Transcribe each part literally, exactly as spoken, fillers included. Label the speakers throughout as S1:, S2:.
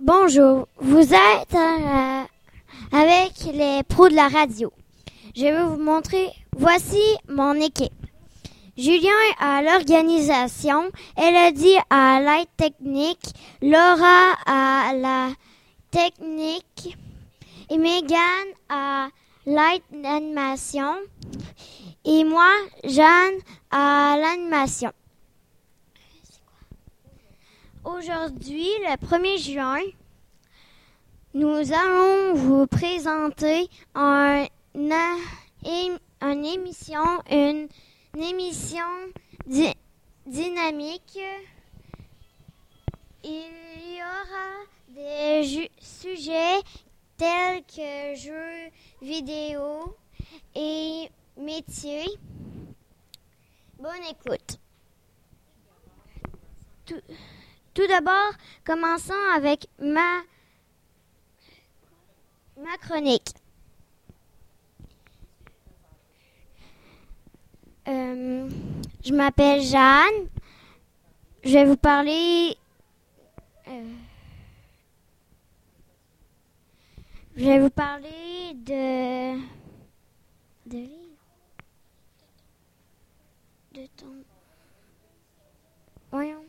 S1: Bonjour, vous êtes euh, avec les pros de la radio. Je vais vous montrer, voici mon équipe. Julien à l'organisation, Elodie à l'aide technique, Laura à la technique et Megan à l'aide d'animation et moi, Jeanne, à l'animation. Aujourd'hui, le premier juin, nous allons vous présenter un, une, une émission, une, une émission di, dynamique. Il y aura des ju- sujets tels que jeux vidéo et métiers. Bonne écoute. Tout, tout d'abord, commençons avec ma Ma chronique. Euh, je m'appelle Jeanne. Je vais vous parler. Euh, je vais vous parler de. De livres. De ton. Voyons.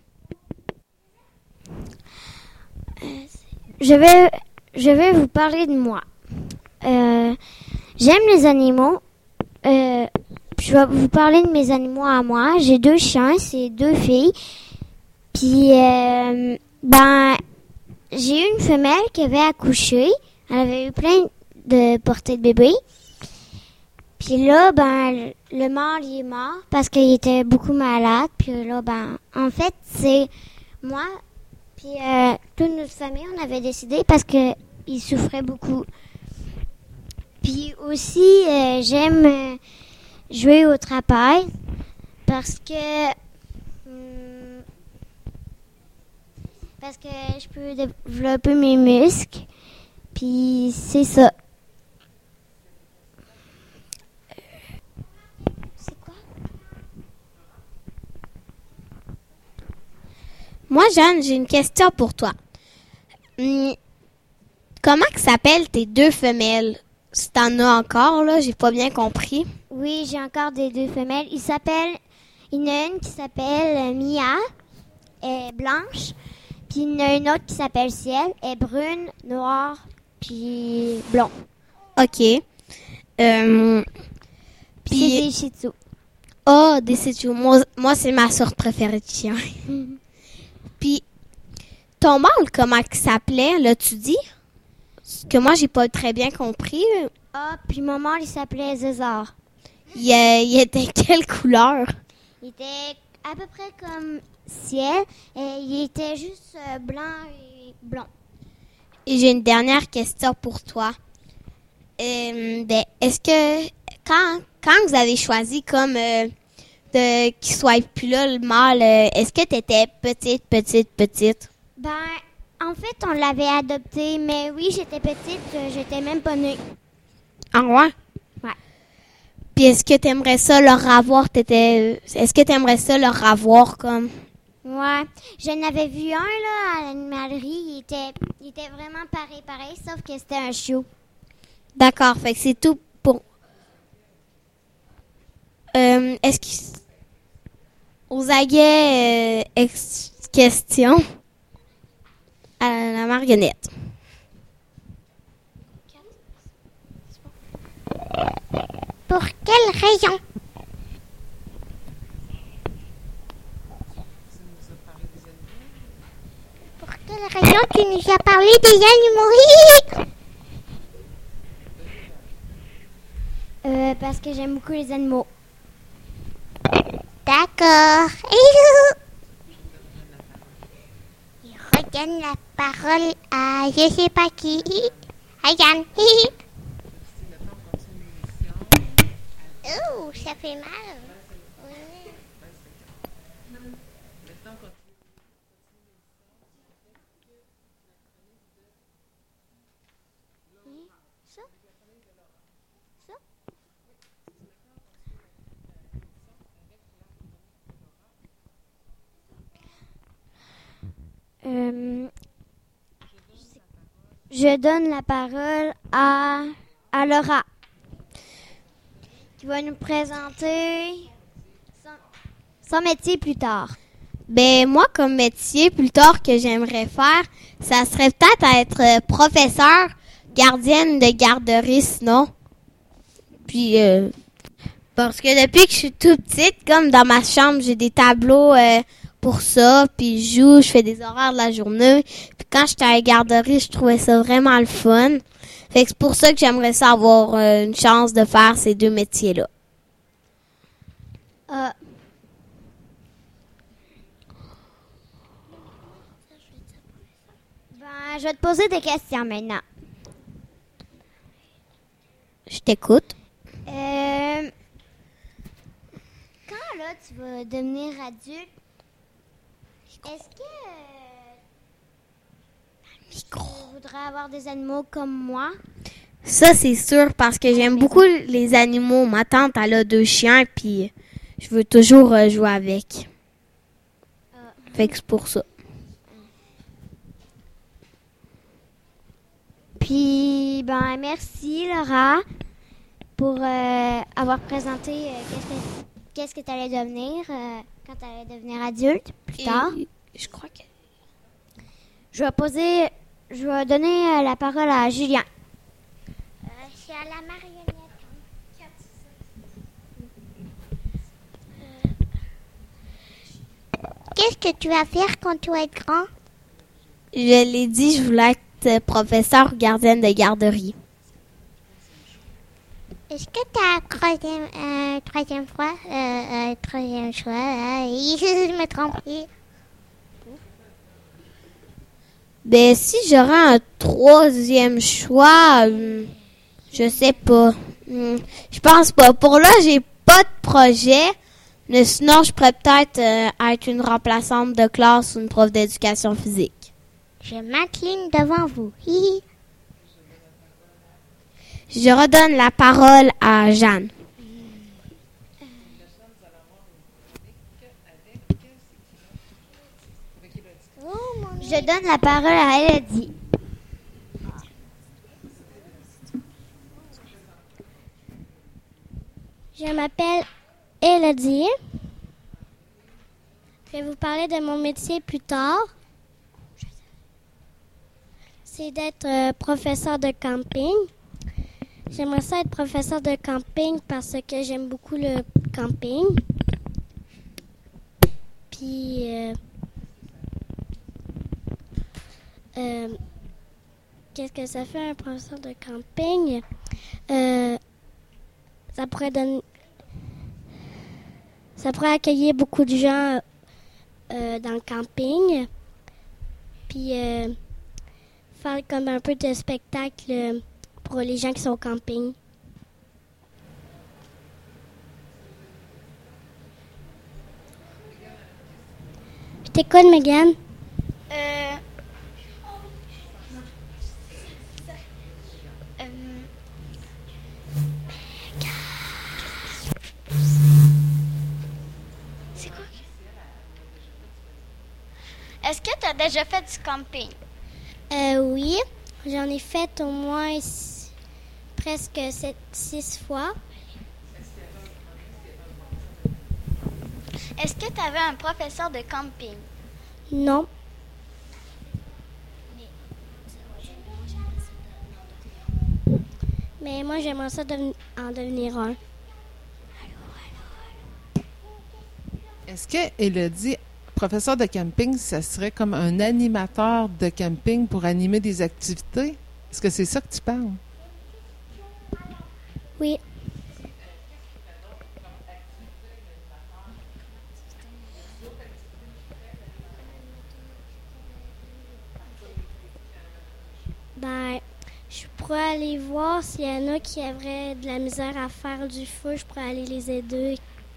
S1: Euh, je vais. Je vais vous parler de moi. Euh, j'aime les animaux. Euh, je vais vous parler de mes animaux à moi. J'ai deux chiens, c'est deux filles. Puis, euh, ben, j'ai eu une femelle qui avait accouché. Elle avait eu plein de portées de bébés. Puis là, ben, le mâle, il est mort parce qu'il était beaucoup malade. Puis là, ben, en fait, c'est moi. Puis euh, toute notre famille, on avait décidé parce que il souffrait beaucoup. Puis aussi, euh, j'aime euh, jouer au trapèze parce que hum, parce que je peux développer mes muscles. Puis c'est ça. C'est quoi?
S2: Moi, Jeanne, j'ai une question pour toi. Hum, comment que s'appellent tes deux femelles? Si t'en as encore, là, j'ai pas bien compris.
S1: Oui, j'ai encore des deux femelles. Il s'appelle, il y en a une qui s'appelle Mia, elle est blanche. Puis il y en a une autre qui s'appelle Ciel, elle est brune, noire, puis blond.
S2: OK. Euh,
S1: Puis c'est des Shih Tzu.
S2: Oh, des Shih Tzu. Moi, moi c'est ma sorte préférée de chien.
S1: Mm-hmm.
S2: Puis, ton mâle, comment il s'appelait, l'as-tu dit? Que moi, j'ai pas très bien compris.
S1: Ah, puis mon mâle, il s'appelait César.
S2: Il, euh, il était quelle couleur?
S1: Il était à peu près comme Ciel, et il était juste euh, blanc et blond.
S2: Et j'ai une dernière question pour toi. Euh, ben, est-ce que quand, quand vous avez choisi comme euh, de qu'il soit plus là le mâle, euh, est-ce que tu étais petite, petite, petite?
S1: Ben, en fait, on l'avait adopté, mais oui, j'étais petite, euh, j'étais même pas née.
S2: Ah ouais?
S1: Ouais.
S2: Puis est-ce que tu aimerais ça leur avoir, t'étais, est-ce que tu aimerais ça leur avoir comme?
S1: Ouais, j'en avais vu un là à l'animalerie, il était, il était vraiment pareil, pareil, sauf que c'était un chiot.
S2: D'accord, fait que c'est tout pour. Euh, est-ce que aux aguets euh, ex- question à la marionnette.
S1: Pour quelle raison? Pour quelle raison tu nous as parlé des animaux? euh, parce que j'aime beaucoup les animaux. D'accord. Il redonne la parole à je sais pas qui. À Yann. Oh, ça fait mal. Ouais. Ça? Ça? Euh, je donne la parole à, à Laura, qui va nous présenter son, son métier plus tard.
S2: Ben moi, comme métier plus tard que j'aimerais faire, ça serait peut-être être professeur, gardienne de garderie, sinon. Puis, euh, parce que depuis que je suis toute petite, comme dans ma chambre, j'ai des tableaux euh, pour ça, puis je joue, je fais des horaires de la journée. Puis quand j'étais à la garderie, je trouvais ça vraiment le fun. Fait que c'est pour ça que j'aimerais ça avoir euh, une chance de faire ces deux métiers-là.
S1: Euh, ben, je vais te poser des questions maintenant.
S2: Je t'écoute.
S1: Euh, quand là, tu vas devenir adulte, est-ce que euh, tu voudrais avoir des animaux comme moi?
S2: Ça, c'est sûr, parce que j'aime beaucoup les animaux. Ma tante, elle a deux chiens, puis je veux toujours euh, jouer avec.
S1: Euh,
S2: Fait que c'est pour ça.
S1: Puis, ben, merci, Laura, pour euh, avoir présenté euh, qu'est-ce que qu'est-ce que tu allais devenir euh, quand tu allais devenir adulte plus tard.
S2: Et je crois que...
S1: Je vais poser, je vais donner euh, la parole à Julien. Euh, c'est à la marionnette. Qu'est-ce que tu vas faire quand tu vas être grand?
S2: Je l'ai dit, je voulais être professeur ou gardienne de garderie.
S1: Est-ce que tu as un troisième, euh, troisième fois, euh, euh, troisième choix? Euh, je me trompe.
S2: Ben, si j'aurais un troisième choix, euh, je sais pas. Hmm, je pense pas. Pour là, j'ai pas de projet. Mais sinon, je pourrais peut-être euh, être une remplaçante de classe ou une prof d'éducation physique.
S1: Je m'incline devant vous. Hi.
S2: Je redonne la parole à Jeanne.
S1: Je donne la parole à Elodie.
S3: Je m'appelle Elodie. Je vais vous parler de mon métier plus tard. C'est d'être euh, professeur de camping. J'aimerais ça être professeur de camping parce que j'aime beaucoup le camping. Puis, euh, euh, qu'est-ce que ça fait un professeur de camping? Euh, ça pourrait donner, ça pourrait accueillir beaucoup de gens euh, dans le camping. Puis, euh, faire comme un peu de spectacle pour les gens qui sont au camping. Je t'écoute, Megan.
S1: Euh, euh, c'est quoi? Est-ce que tu as déjà fait du camping?
S3: Euh, oui, j'en ai fait au moins s- presque sept, six fois.
S1: Est-ce que tu avais un professeur de camping?
S3: Non. Mais moi, j'aimerais ça deven- en devenir un.
S4: Est-ce que Elodie, professeur de camping, ça serait comme un animateur de camping pour animer des activités? Est-ce que c'est ça que tu parles?
S3: Oui. Ben, je pourrais aller voir s'il y en a qui auraient de la misère à faire du feu. Je pourrais aller les aider.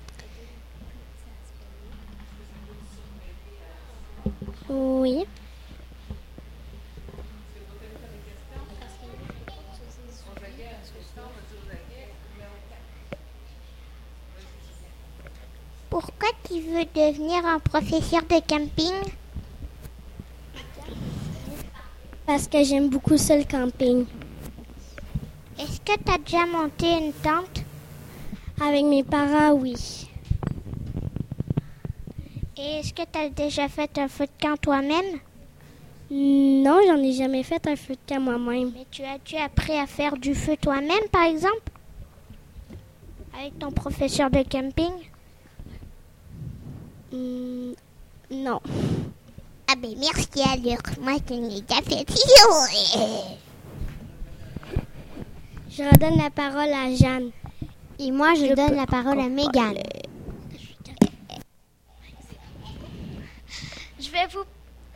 S3: Oui.
S1: Pourquoi tu veux devenir un professeur de camping?
S3: Parce que j'aime beaucoup ça, le camping.
S1: Est-ce que tu as déjà monté une tente?
S3: Avec mes parents, oui.
S1: Et est-ce que tu as déjà fait un feu de camp toi-même?
S3: Non, j'en ai jamais fait un feu de camp moi-même.
S1: Mais tu as-tu appris à faire du feu toi-même, par exemple? Avec ton professeur de camping?
S3: Hmm, non.
S1: Ah ben merci alors, moi je n'ai déjà fait.
S3: Je redonne la parole à Jeanne.
S1: Et moi je,
S3: Je
S1: donne
S3: peux
S1: la parole à Mégane.
S5: Je vais vous...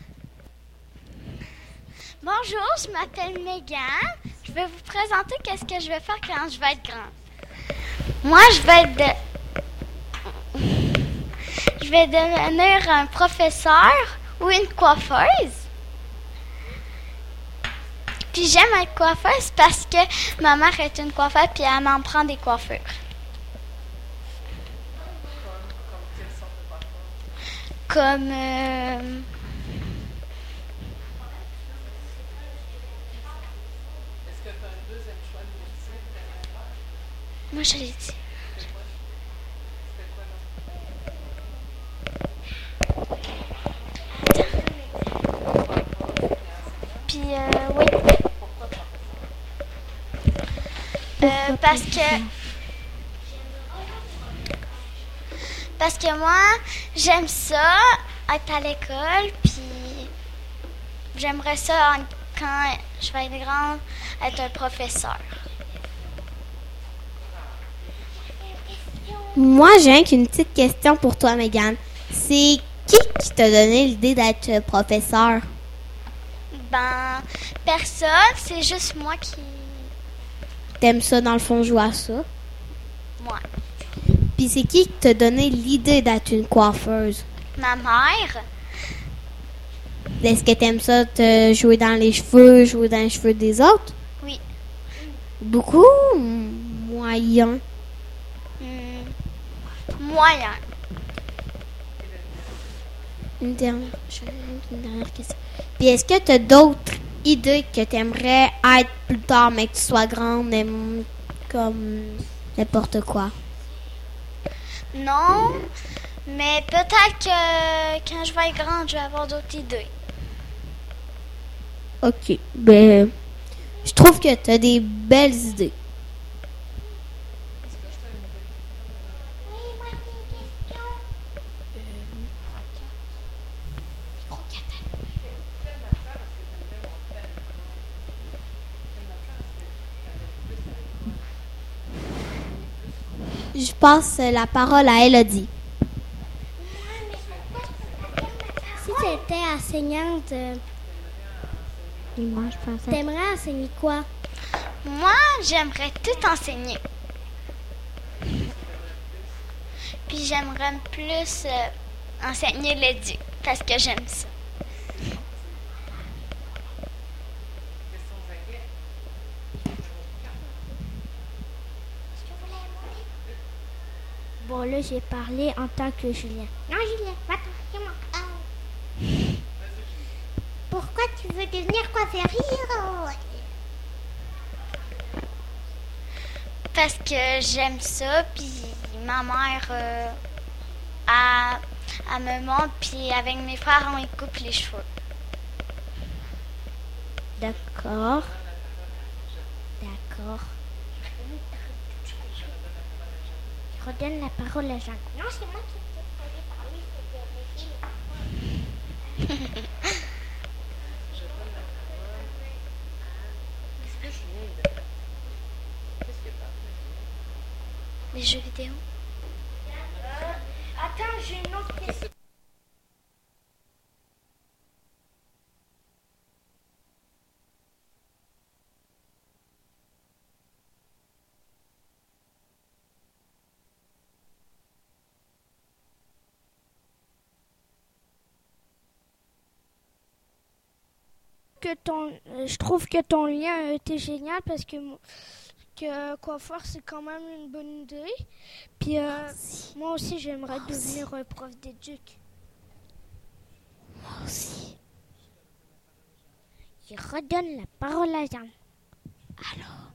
S5: Bonjour, je m'appelle Mégane. Je vais vous présenter qu'est-ce que je vais faire quand je vais être grande. Moi, je vais être de... Je vais devenir un professeur ou une coiffeuse. Puis j'aime être coiffeuse parce que ma mère est une coiffeuse puis elle m'en prend des coiffures. Comme... Euh... Moi, je l'ai dit. Puis, euh, oui. Euh, parce que... Parce que moi, j'aime ça, être à l'école, puis j'aimerais ça, quand je vais être grande, être un professeur.
S2: Moi, j'ai rien qu'une petite question pour toi, Mégane. C'est qui qui t'a donné l'idée d'être professeur?
S5: Ben, personne, c'est juste moi qui...
S2: T'aimes ça, dans le fond, jouer à ça?
S5: Moi.
S2: Puis c'est qui qui t'a donné l'idée d'être une coiffeuse?
S5: Ma mère.
S2: Est-ce que t'aimes ça, te jouer dans les cheveux, jouer dans les cheveux des autres?
S5: Oui.
S2: Beaucoup? Moyen.
S5: Hmm, moyen.
S2: Une dernière, une dernière question. Puis est-ce que tu as d'autres idées que tu aimerais être plus tard, mais que tu sois grande, même comme n'importe quoi?
S5: Non, mais peut-être que quand je vais être grande, je vais avoir d'autres idées.
S2: OK. Ben, je trouve que tu as des belles idées. Je passe la parole à Elodie.
S3: Si tu étais enseignante, euh,
S1: Moi, je pensais...
S3: t'aimerais enseigner quoi?
S5: Moi, j'aimerais tout enseigner. Puis j'aimerais plus euh, enseigner l'éduc parce que j'aime ça.
S1: Bon, là, j'ai parlé en tant que Julien. Non, Julien, attends, c'est moi. Ah. Pourquoi tu veux devenir coiffeur?
S5: Parce que j'aime ça, puis ma mère, euh, elle, elle me montre, puis avec mes frères, on y coupe les cheveux.
S1: D'accord. D'accord. Je redonne la parole à Jean. Non, c'est moi qui t'ai parlé, c'était
S5: Les jeux vidéo.
S1: Attends, j'ai une autre question. Que ton, euh, je trouve que ton lien a été génial parce que, mo- que coiffeur, c'est quand même une bonne idée. Puis euh, moi aussi, j'aimerais devenir un prof d'éduc.
S2: Moi aussi.
S3: Je redonne la parole à Jean.
S1: Alors.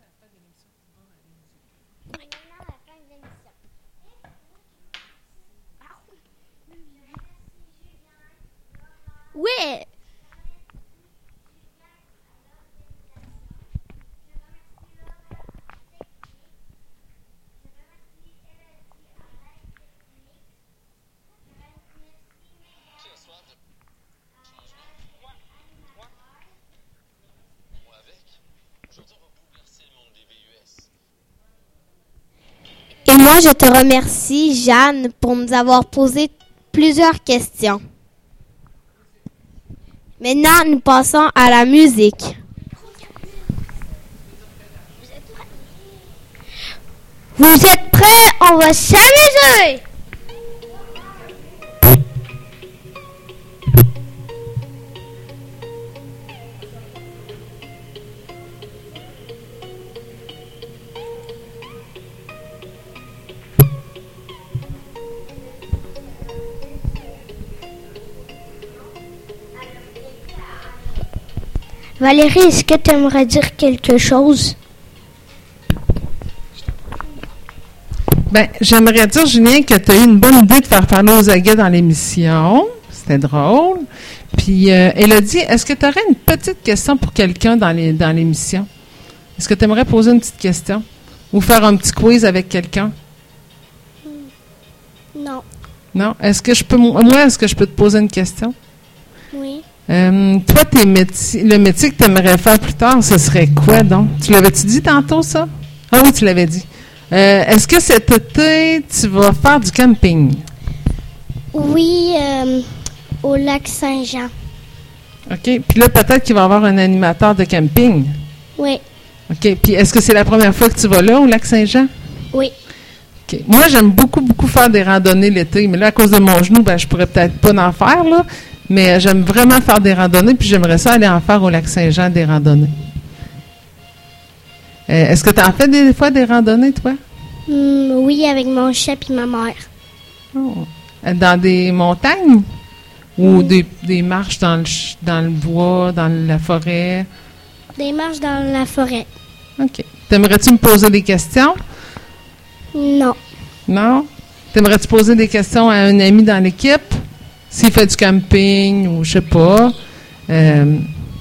S2: Oui. Et moi, je te remercie, Jeanne, pour nous avoir posé plusieurs questions. Maintenant, nous passons à la musique.
S1: Vous êtes prêts? On va s'amuser! Valérie, est-ce que tu aimerais dire quelque chose?
S4: Ben, j'aimerais dire, Julien, que tu as eu une bonne idée de faire parler aux aguets dans l'émission. C'était drôle. Puis, euh, Élodie, est-ce que tu aurais une petite question pour quelqu'un dans, les, dans l'émission? Est-ce que tu aimerais poser une petite question? Ou faire un petit quiz avec quelqu'un?
S3: Non.
S4: Non? Est-ce que je peux, moi, est-ce que je peux te poser une question?
S3: Oui.
S4: Euh, toi, tes métiers, le métier que tu aimerais faire plus tard, ce serait quoi donc? Tu l'avais-tu dit tantôt, ça? Ah oui, tu l'avais dit. Euh, est-ce que cet été, tu vas faire du camping?
S3: Oui, euh, au lac Saint-Jean.
S4: OK. Puis là, peut-être qu'il va y avoir un animateur de camping.
S3: Oui.
S4: OK. Puis est-ce que c'est la première fois que tu vas là, au lac Saint-Jean?
S3: Oui.
S4: OK. Moi, j'aime beaucoup, beaucoup faire des randonnées l'été. Mais là, à cause de mon genou, ben, je pourrais peut-être pas en faire, là. Mais j'aime vraiment faire des randonnées, puis j'aimerais ça aller en faire au lac Saint-Jean, des randonnées. Euh, est-ce que tu en fais des fois des randonnées, toi?
S3: Mm, oui, avec mon chat et ma mère.
S4: Oh. Dans des montagnes? Ou mm. des, des marches dans le, dans le bois, dans la forêt?
S3: Des marches dans la forêt.
S4: OK. T'aimerais-tu me poser des questions?
S3: Non.
S4: Non? T'aimerais-tu poser des questions à un ami dans l'équipe? S'il fait du camping ou je sais pas. Euh...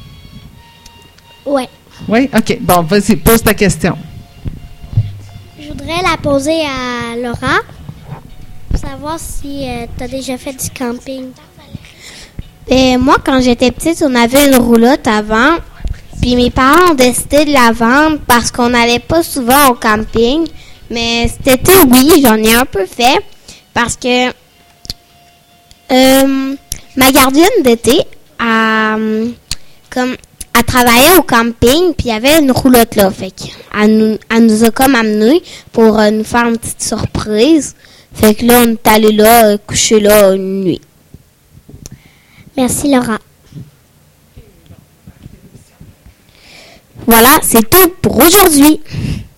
S3: Oui.
S4: Oui? OK. Bon, vas-y, pose ta question.
S3: Je voudrais la poser à Laura pour savoir si euh, tu as déjà fait du camping.
S2: Et moi, quand j'étais petite, on avait une roulotte avant. Puis mes parents ont décidé de la vendre parce qu'on n'allait pas souvent au camping. Mais cet été, oui, j'en ai un peu fait. Parce que euh, ma gardienne d'été a, comme, a travaillé au camping. Puis il y avait une roulotte là. Fait qu'elle nous, elle nous a comme amenés pour euh, nous faire une petite surprise. Fait que là, on est allé là, euh, coucher là une nuit.
S3: Merci, Laura.
S2: Voilà, c'est tout pour aujourd'hui.